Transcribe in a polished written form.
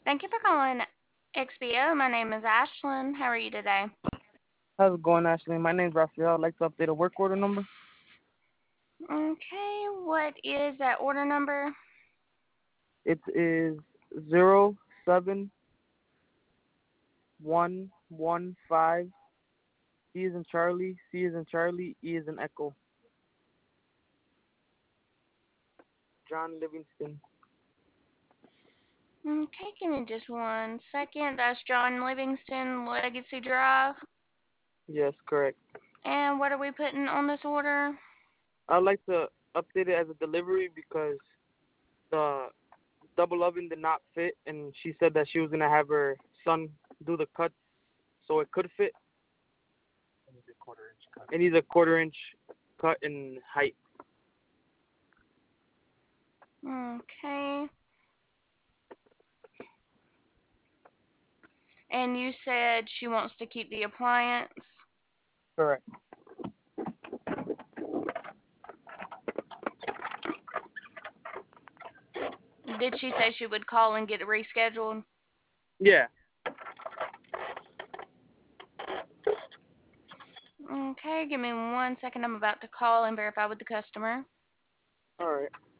Thank you for calling XBO. My name is Ashlyn. How are you today? How's it going, Ashley? My name's Raphael. I'd like to update a work order number. Okay, what is that order number? It is 07115. C is in Charlie, C is in Charlie, E is in Echo. John Livingston. Okay, give me just 1 second. That's John Livingston, Legacy Drive. Yes, correct. And what are we putting on this order? I'd like to update it as a delivery because the double oven did not fit, and she said that she was gonna have her son do the cuts so it could fit. It needs a quarter inch cut in height. Okay. And you said she wants to keep the appliance. Correct. Did she say she would call and get it rescheduled? Yeah. Okay, give me 1 second. I'm about to call and verify with the customer. All right.